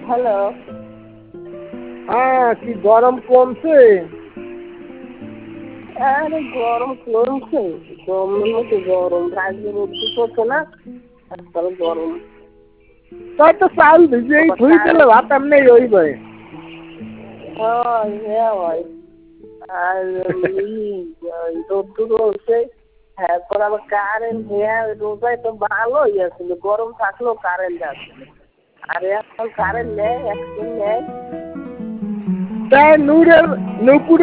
Hello. হ্যাঁ, কি গরম কমছে? আরে গরম কমছে, গরমের মতো গরম, রাজ্যে রোদ্দু পড়ছে না, আজকাল গরম। তাই তো চাল ভিজেই থুই দিলে ভাত এমনি হইবে। হয় আর রোদ্দুর হচ্ছে, এরপর আবার কারেন্ট রোজায় তো ভালোই আসছিল, গরম থাকলেও কারেন্ট আসছিল, আর এখন কারেন্ট নেই, একদিন নেই। তাই নুপুরের